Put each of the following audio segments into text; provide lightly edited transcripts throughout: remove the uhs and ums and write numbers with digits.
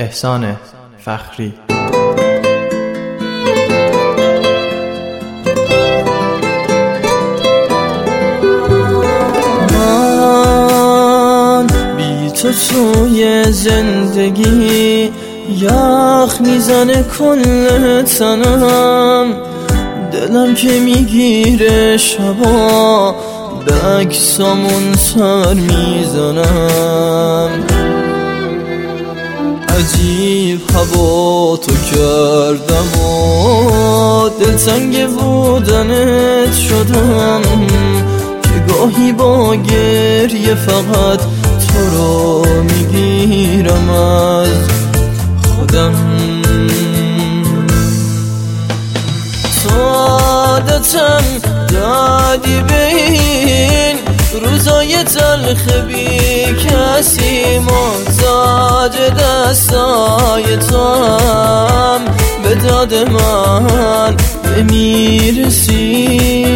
احسان فخری. من بی تو توی زندگی یخ میزنه کل تنم، دلم که میگیره شبا به عکسامون سر میزنم. عجیب هوا تو کردم و دلتنگ بودنت شدم، که گاهی با گریه فقط تو رو میگیرم از خودم. تو عادتم دادی به این روزای تلخ بی کسی، محتاج دستای تو هم به داد من نمیرسی.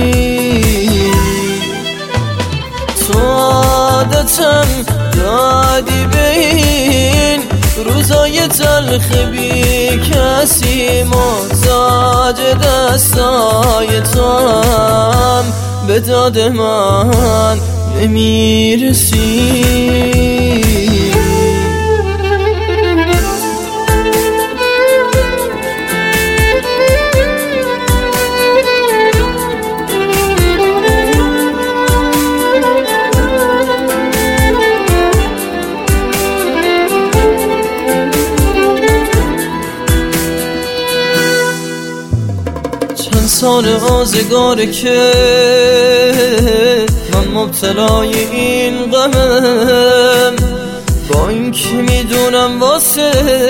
تو عادتم دادی به این روزای تلخ بی کسی، محتاج دستای تو هم به داد من نمیرسی. چند سال آزگاره که من مبتلای این غمم، با این که میدونم واسه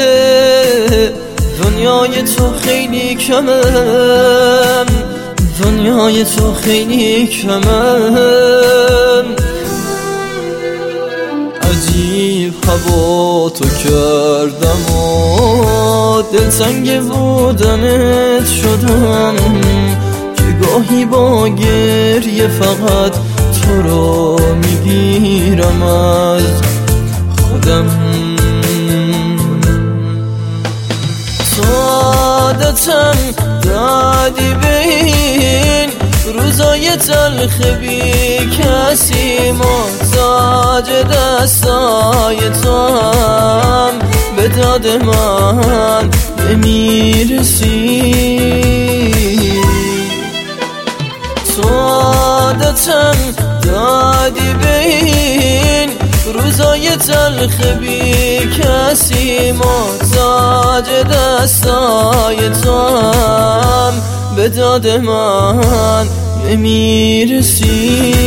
دنیای تو خیلی کمم، دنیای تو خیلی کمم. عجیب هوا تو کردم و دلتنگ بودنت شدم، که گاهی با گریه فقط تو رو میگیرم از خودم. تو عادتم دادی به این روزای تلخ بی کسی، محتاج دستای تو هم به داد من نمیرسی. تو عادتم دادی به این روزای تلخ بی کسی، محتاج دستای تو هم به داد من نمیرسی.